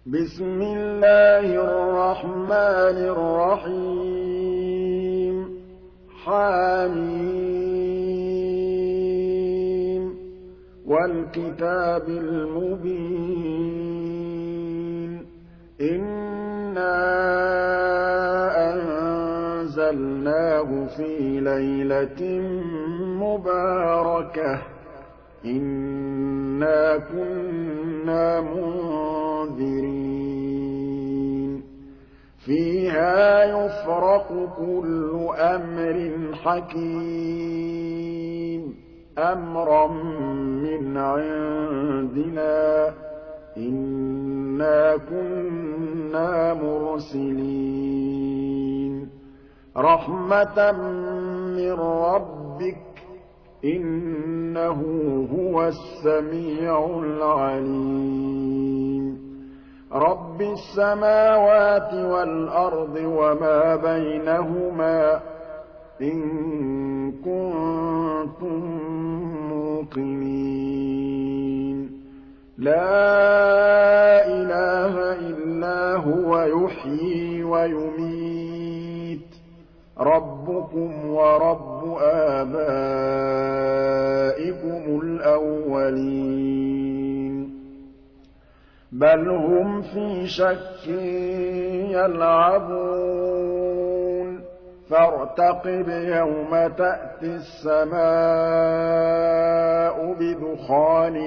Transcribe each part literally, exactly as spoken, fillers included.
بسم الله الرحمن الرحيم حم والكتاب المبين إنا أنزلناه في ليلة مباركة إنا كنا منذرين فيها يفرق كل أمر حكيم أمرا من عندنا إنا كنا مرسلين رحمة من ربك إنه هو السميع العليم رب السماوات والأرض وما بينهما إن كنتم موقنين لا إله إلا هو يحيي ويميت ربكم ورب آبائكم الأولين بل هم في شك يلعبون فارتقب يوم تأتي السماء بدخان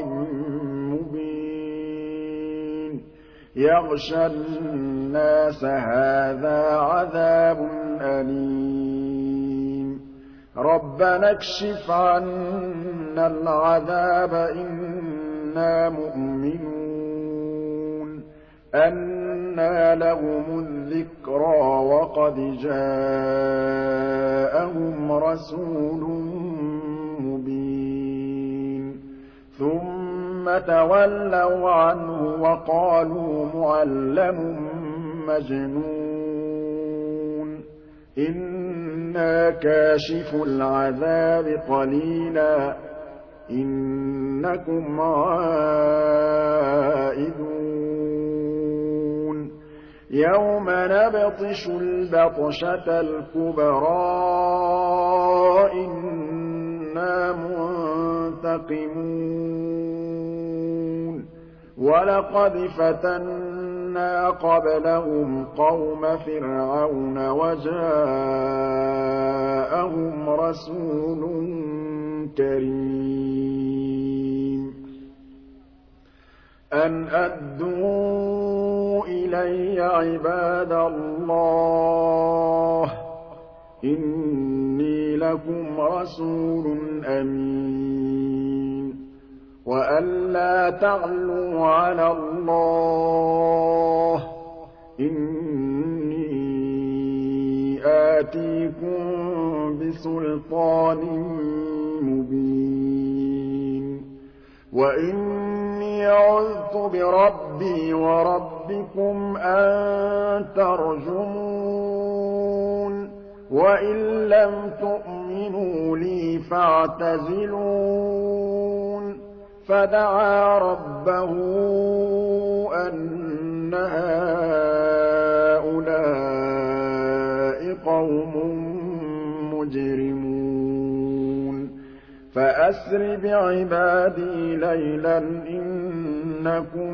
مبين يغشى الناس هذا عذاب أليم ربنا اكشف عنا العذاب إنا مؤمنون أنى لهم الذكرى وقد جاءهم رسول مبين ثم تولوا عنه وقالوا معلم مجنون إنا كاشف العذاب قليلا إنكم عائدون يوم نبطش البطشة الكبرى إنا منتقمون ولقد فتنا قبلهم قوم فرعون وجاءهم رسول كريم أن أدوا إلي عباد الله إني لكم رسول أمين وأن لا تعلوا على الله إني آتيكم بسلطان مبين وإني عذت بربي وربكم أن ترجمون وإن لم تؤمنوا لي فاعتزلون فدعا ربه أن هؤلاء قوم مجرمون فأسر بعبادي ليلا إنكم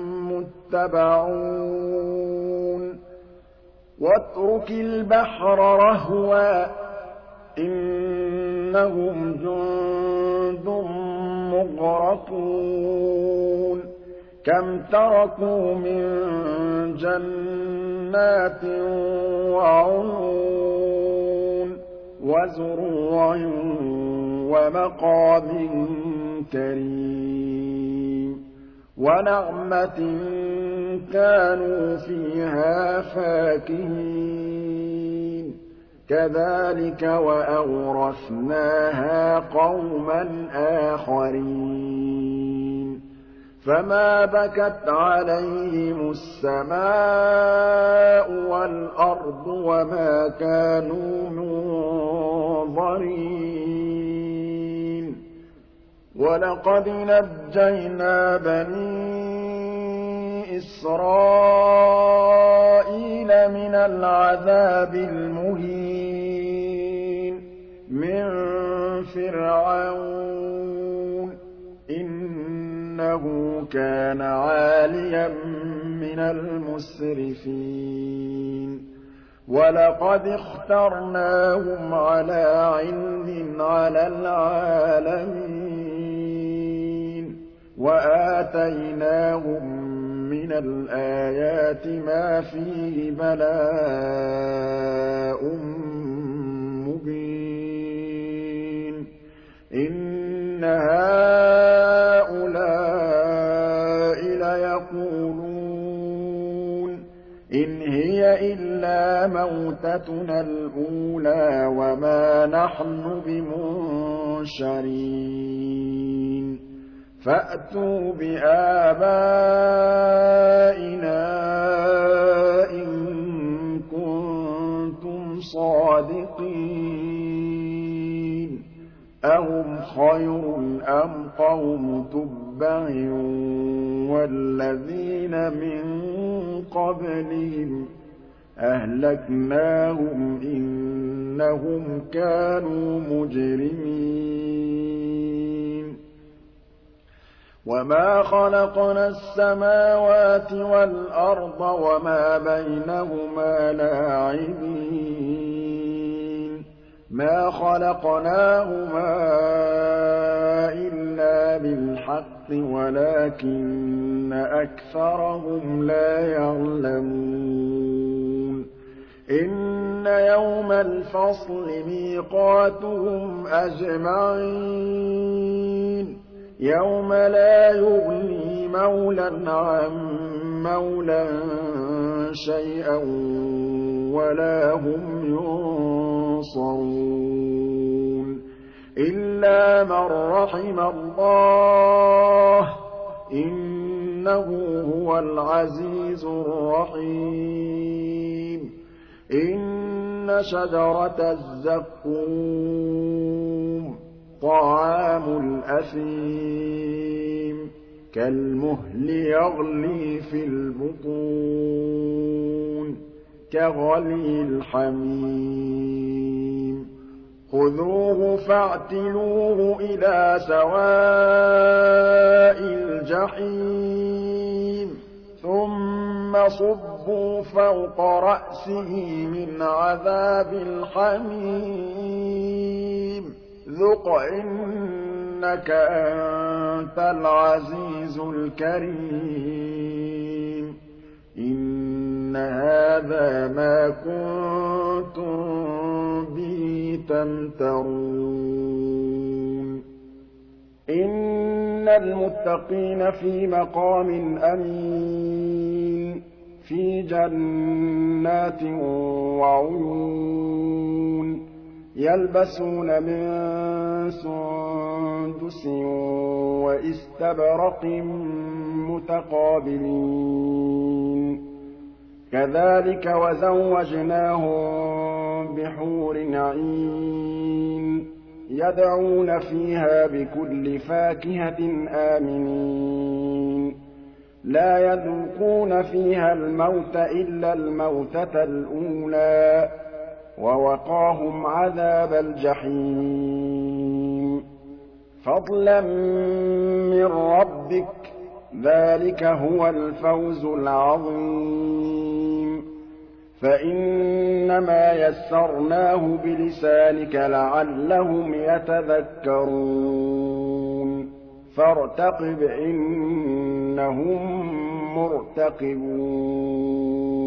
متبعون واترك البحر رهوا إنهم جند مغرقون كم تركوا من جنات وعيون وزروع ومقام كريم ونعمة كانوا فيها فاكهين كذلك وأورثناها قوما آخرين فما بكت عليهم السماء والأرض وما كانوا منظرين ولقد نجينا بني إِسْرَائِيلَ مِنَ الْعَذَابِ الْمُهِينِ مِن فِرْعَوْنَ إِنَّهُ كَانَ عَالِيًا مِّنَ الْمُسْرِفِينَ وَلَقَدِ اخْتَرْنَاهُمْ عَلَىٰ عِلْمٍ عَلَى الْعَالَمِينَ وَآتَيْنَاهُم مِّنَ الْآيَاتِ مَا فِيهِ بَلَاءٌ مُّبِينٌ إِنَّ هَٰؤُلَاءِ لَيَقُولُونَ إِنْ هِيَ إِلَّا مَوْتَتُنَا الْأُولَىٰ وَمَا نَحْنُ بِمُنشَرِينَ فَأْتُوا بِآبَائِنَا إِن كُنتُمْ صَادِقِينَ أَهُمْ خَيْرٌ أَمْ قَوْمُ تُبَّعٍ وَالَّذِينَ مِن قَبْلِهِمْ أَهْلَكْنَاهُمْ إِنَّهُمْ كَانُوا مُجْرِمِينَ وَمَا خَلَقْنَا السَّمَاوَاتِ وَالْأَرْضَ وَمَا بَيْنَهُمَا لَاعِبِينَ مَا خَلَقْنَاهُمَا إِلَّا بِالْحَقِّ وَلَٰكِنَّ أَكْثَرَهُمْ لَا يَعْلَمُونَ إِنَّ يَوْمَ الْفَصْلِ مِيقَاتُهُمْ أَجْمَعِينَ يَوْمَ لَا يُغْنِي مَوْلًى عَن مَّوْلًى شَيْئًا وَلَا هُمْ يُنصَرُونَ إِلَّا مَن رَّحِمَ اللَّهُ إِنَّهُ هُوَ الْعَزِيزُ الرَّحِيمُ إِنَّ شَجَرَتَ الزَّقُّومِ طَعَامُ الْأَثِيمِ كَالْمُهْلِ يَغْلِي فِي الْبُطُونِ كَغَلْيِ الْحَمِيمِ خُذُوهُ فَاعْتِلُوهُ إِلَىٰ سَوَاءِ الْجَحِيمِ ثُمَّ صُبُّوا فَوْقَ رَأْسِهِ مِنْ عَذَابِ الْحَمِيمِ ذُقْ إِنَّكَ أَنتَ الْعَزِيزُ الْكَرِيمُ إِنَّ هَٰذَا مَا كُنتُم بِهِ تَمْتَرُونَ إِنَّ الْمُتَّقِينَ فِي مَقَامٍ أَمِينٍ فِي جَنَّاتٍ وَعُيُونٍ يَلْبَسُونَ مِن سُندُسٍ وَإِسْتَبْرَقٍ مُّتَقَابِلِينَ كَذَٰلِكَ وَزَوَّجْنَاهُم بِحُورٍ عِينٍ يَدْعُونَ فِيهَا بِكُلِّ فَاكِهَةٍ آمِنِينَ لَا يَذُوقُونَ فِيهَا الْمَوْتَ إِلَّا الْمَوْتَةَ الْأُولَىٰ وَوَقَاهُمْ عَذَابَ الْجَحِيمِ فَضْلًا مِّن رَّبِّكَ ۚ ذَٰلِكَ هُوَ الْفَوْزُ الْعَظِيمُ فَإِنَّمَا يَسَّرْنَاهُ بِلِسَانِكَ لَعَلَّهُمْ يَتَذَكَّرُونَ فَارْتَقِبْ إِنَّهُم مُّرْتَقِبُونَ